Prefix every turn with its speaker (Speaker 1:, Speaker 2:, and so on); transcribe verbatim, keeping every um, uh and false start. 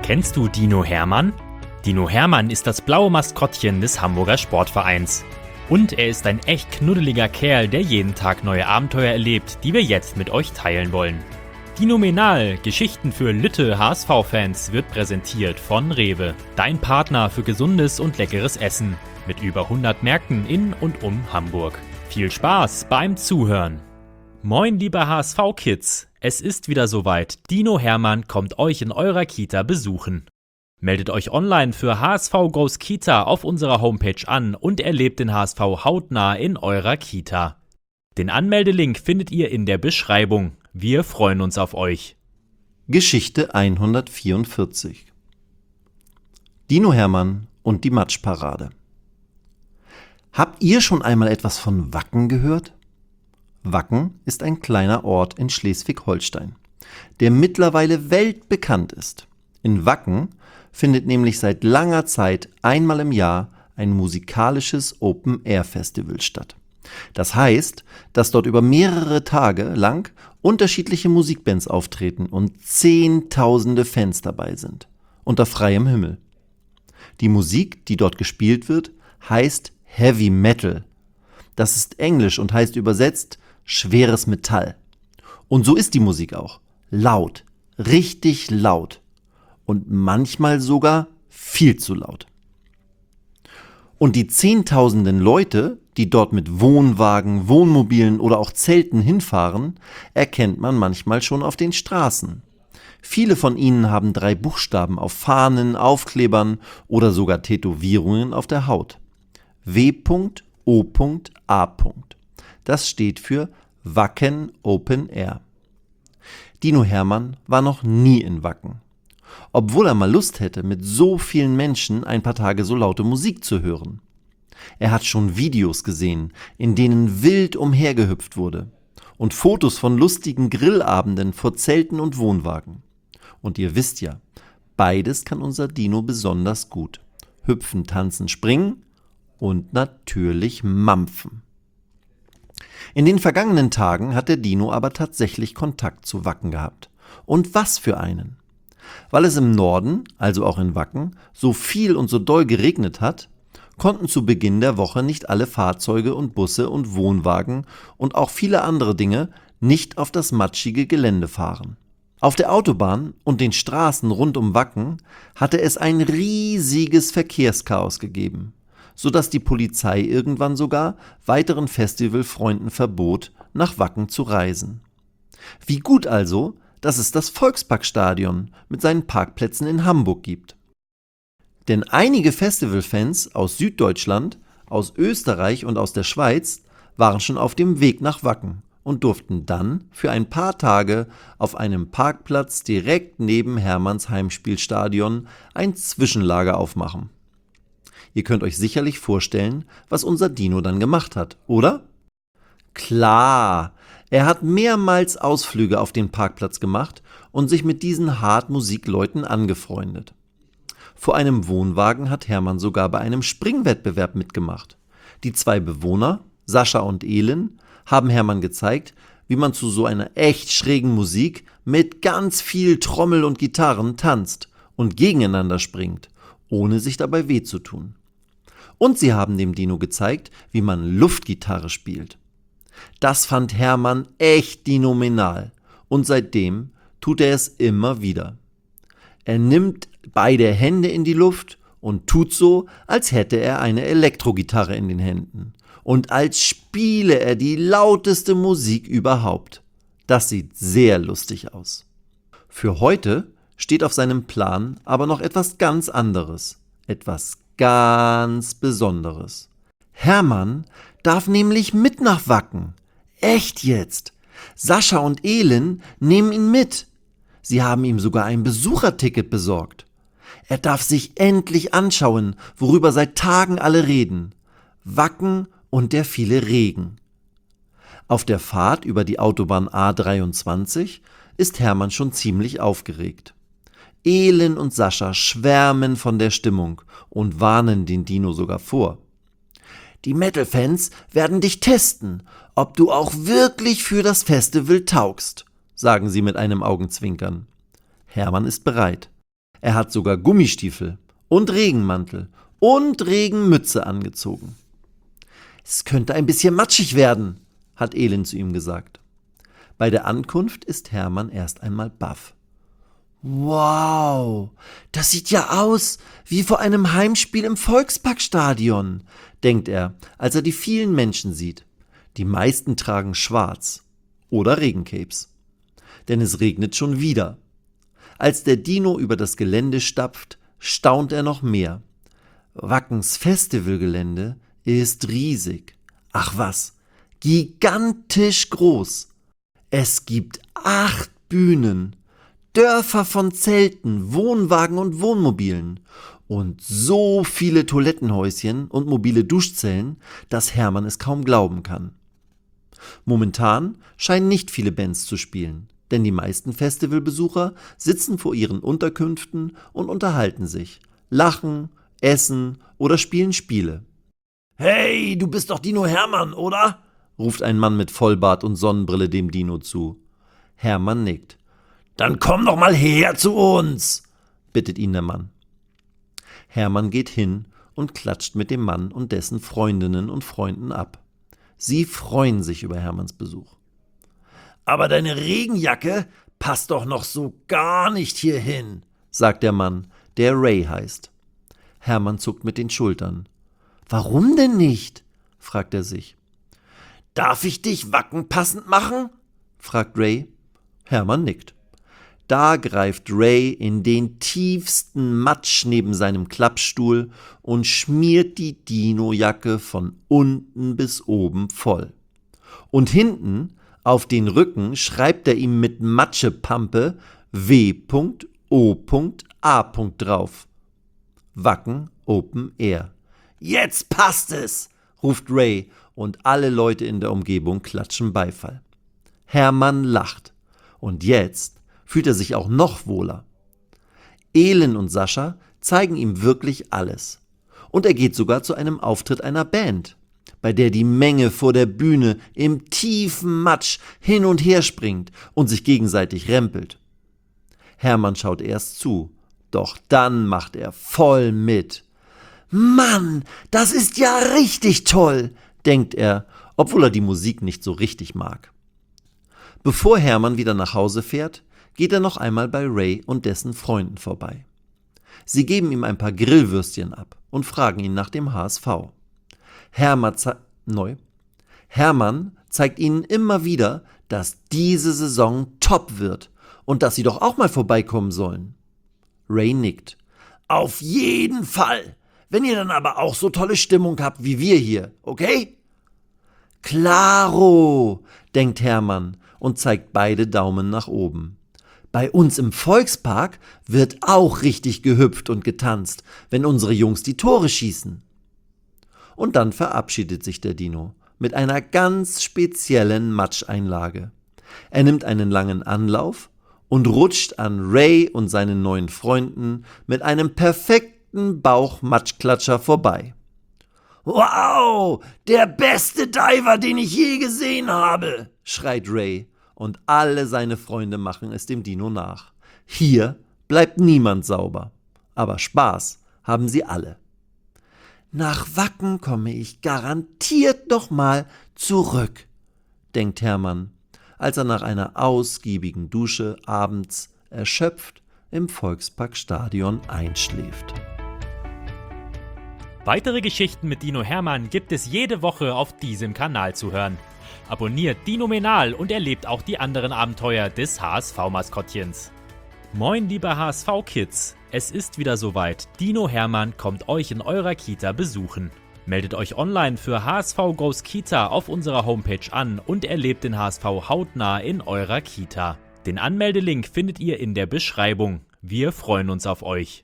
Speaker 1: Kennst du Dino Hermann? Dino Hermann ist das blaue Maskottchen des Hamburger Sportvereins. Und er ist ein echt knuddeliger Kerl, der jeden Tag neue Abenteuer erlebt, die wir jetzt mit euch teilen wollen. Dinomenal, Geschichten für Lütte H S V-Fans, wird präsentiert von Rewe. Dein Partner für gesundes und leckeres Essen. Mit über hundert Märkten in und um Hamburg. Viel Spaß beim Zuhören. Moin liebe H S V-Kids, es ist wieder soweit. Dino Hermann kommt euch in eurer Kita besuchen. Meldet euch online für H S V Goes Kita auf unserer Homepage an und erlebt den H S V hautnah in eurer Kita. Den Anmeldelink findet ihr in der Beschreibung. Wir freuen uns auf euch.
Speaker 2: Geschichte hundertvierundvierzig. Dino Hermann und die Matschparade. Habt ihr schon einmal etwas von Wacken gehört? Wacken ist ein kleiner Ort in Schleswig-Holstein, der mittlerweile weltbekannt ist. In Wacken findet nämlich seit langer Zeit einmal im Jahr ein musikalisches Open-Air-Festival statt. Das heißt, dass dort über mehrere Tage lang unterschiedliche Musikbands auftreten und Zehntausende Fans dabei sind, unter freiem Himmel. Die Musik, die dort gespielt wird, heißt Heavy Metal. Das ist Englisch und heißt übersetzt schweres Metall. Und so ist die Musik auch. Laut, richtig laut. Und manchmal sogar viel zu laut. Und die Zehntausenden Leute, die dort mit Wohnwagen, Wohnmobilen oder auch Zelten hinfahren, erkennt man manchmal schon auf den Straßen. Viele von ihnen haben drei Buchstaben auf Fahnen, Aufklebern oder sogar Tätowierungen auf der Haut. W O A. Das steht für Wacken Open Air. Dino Hermann war noch nie in Wacken. Obwohl er mal Lust hätte, mit so vielen Menschen ein paar Tage so laute Musik zu hören. Er hat schon Videos gesehen, in denen wild umhergehüpft wurde. Und Fotos von lustigen Grillabenden vor Zelten und Wohnwagen. Und ihr wisst ja, beides kann unser Dino besonders gut. Hüpfen, tanzen, springen und natürlich mampfen. In den vergangenen Tagen hat der Dino aber tatsächlich Kontakt zu Wacken gehabt. Und was für einen! Weil es im Norden, also auch in Wacken, so viel und so doll geregnet hat, konnten zu Beginn der Woche nicht alle Fahrzeuge und Busse und Wohnwagen und auch viele andere Dinge nicht auf das matschige Gelände fahren. Auf der Autobahn und den Straßen rund um Wacken hatte es ein riesiges Verkehrschaos gegeben, sodass die Polizei irgendwann sogar weiteren Festivalfreunden verbot, nach Wacken zu reisen. Wie gut also, dass es das Volksparkstadion mit seinen Parkplätzen in Hamburg gibt. Denn einige Festivalfans aus Süddeutschland, aus Österreich und aus der Schweiz waren schon auf dem Weg nach Wacken und durften dann für ein paar Tage auf einem Parkplatz direkt neben Hermanns Heimspielstadion ein Zwischenlager aufmachen. Ihr könnt euch sicherlich vorstellen, was unser Dino dann gemacht hat, oder? Klar! Er hat mehrmals Ausflüge auf den Parkplatz gemacht und sich mit diesen Hartmusikleuten angefreundet. Vor einem Wohnwagen hat Hermann sogar bei einem Springwettbewerb mitgemacht. Die zwei Bewohner, Sascha und Elin, haben Hermann gezeigt, wie man zu so einer echt schrägen Musik mit ganz viel Trommel und Gitarren tanzt und gegeneinander springt, ohne sich dabei weh zu tun. Und sie haben dem Dino gezeigt, wie man Luftgitarre spielt. Das fand Hermann echt dinomenal und seitdem tut er es immer wieder. Er nimmt beide Hände in die Luft und tut so, als hätte er eine Elektrogitarre in den Händen und als spiele er die lauteste Musik überhaupt. Das sieht sehr lustig aus. Für heute steht auf seinem Plan aber noch etwas ganz anderes, etwas ganz Besonderes. Hermann darf nämlich mit nach Wacken. Echt jetzt? Sascha und Elin nehmen ihn mit. Sie haben ihm sogar ein Besucherticket besorgt. Er darf sich endlich anschauen, worüber seit Tagen alle reden. Wacken und der viele Regen. Auf der Fahrt über die Autobahn A dreiundzwanzig ist Hermann schon ziemlich aufgeregt. Elin und Sascha schwärmen von der Stimmung und warnen den Dino sogar vor. Die Metal-Fans werden dich testen, ob du auch wirklich für das Festival taugst, sagen sie mit einem Augenzwinkern. Hermann ist bereit. Er hat sogar Gummistiefel und Regenmantel und Regenmütze angezogen. »Es könnte ein bisschen matschig werden«, hat Elin zu ihm gesagt. Bei der Ankunft ist Hermann erst einmal baff. »Wow, das sieht ja aus wie vor einem Heimspiel im Volksparkstadion«, denkt er, als er die vielen Menschen sieht. Die meisten tragen schwarz oder Regencapes. Denn es regnet schon wieder. Als der Dino über das Gelände stapft, staunt er noch mehr. Wackens Festivalgelände ist riesig. Ach was, gigantisch groß. Es gibt acht Bühnen, Dörfer von Zelten, Wohnwagen und Wohnmobilen und so viele Toilettenhäuschen und mobile Duschzellen, dass Hermann es kaum glauben kann. Momentan scheinen nicht viele Bands zu spielen, denn die meisten Festivalbesucher sitzen vor ihren Unterkünften und unterhalten sich, lachen, essen oder spielen Spiele. »Hey, du bist doch Dino Hermann, oder?« ruft ein Mann mit Vollbart und Sonnenbrille dem Dino zu. Hermann nickt. »Dann komm doch mal her zu uns«, bittet ihn der Mann. Hermann geht hin und klatscht mit dem Mann und dessen Freundinnen und Freunden ab. Sie freuen sich über Hermanns Besuch. »Aber deine Regenjacke passt doch noch so gar nicht hierhin«, sagt der Mann, der Ray heißt. Hermann zuckt mit den Schultern. »Warum denn nicht?«, fragt er sich. »Darf ich dich wackenpassend machen?«, fragt Ray. Hermann nickt. Da greift Ray in den tiefsten Matsch neben seinem Klappstuhl und schmiert die Dino-Jacke von unten bis oben voll. Und hinten auf den Rücken schreibt er ihm mit Matschepampe W O A drauf. Wacken Open Air. »Jetzt passt es«, ruft Ray und alle Leute in der Umgebung klatschen Beifall. Hermann lacht und jetzt fühlt er sich auch noch wohler. Elin und Sascha zeigen ihm wirklich alles. Und er geht sogar zu einem Auftritt einer Band, bei der die Menge vor der Bühne im tiefen Matsch hin und her springt und sich gegenseitig rempelt. Hermann schaut erst zu, doch dann macht er voll mit. »Mann, das ist ja richtig toll«, denkt er, obwohl er die Musik nicht so richtig mag. Bevor Hermann wieder nach Hause fährt, geht er noch einmal bei Ray und dessen Freunden vorbei. Sie geben ihm ein paar Grillwürstchen ab und fragen ihn nach dem H S V. Hermann, ze- neu. Hermann zeigt ihnen immer wieder, dass diese Saison top wird und dass sie doch auch mal vorbeikommen sollen. Ray nickt. »Auf jeden Fall! Wenn ihr dann aber auch so tolle Stimmung habt wie wir hier, okay?« »Klaro«, denkt Hermann und zeigt beide Daumen nach oben. »Bei uns im Volkspark wird auch richtig gehüpft und getanzt, wenn unsere Jungs die Tore schießen.« Und dann verabschiedet sich der Dino mit einer ganz speziellen Matscheinlage. Er nimmt einen langen Anlauf und rutscht an Ray und seinen neuen Freunden mit einem perfekten Bauch-Matschklatscher vorbei. »Wow, der beste Diver, den ich je gesehen habe«, schreit Ray. Und alle seine Freunde machen es dem Dino nach. Hier bleibt niemand sauber. Aber Spaß haben sie alle. »Nach Wacken komme ich garantiert noch mal zurück«, denkt Hermann, als er nach einer ausgiebigen Dusche abends erschöpft im Volksparkstadion einschläft.
Speaker 1: Weitere Geschichten mit Dino Hermann gibt es jede Woche auf diesem Kanal zu hören. Abonniert Dinomenal und erlebt auch die anderen Abenteuer des H S V-Maskottchens. Moin, liebe H S V-Kids! Es ist wieder soweit. Dino Hermann kommt euch in eurer Kita besuchen. Meldet euch online für H S V Goes Kita auf unserer Homepage an und erlebt den H S V hautnah in eurer Kita. Den Anmeldelink findet ihr in der Beschreibung. Wir freuen uns auf euch.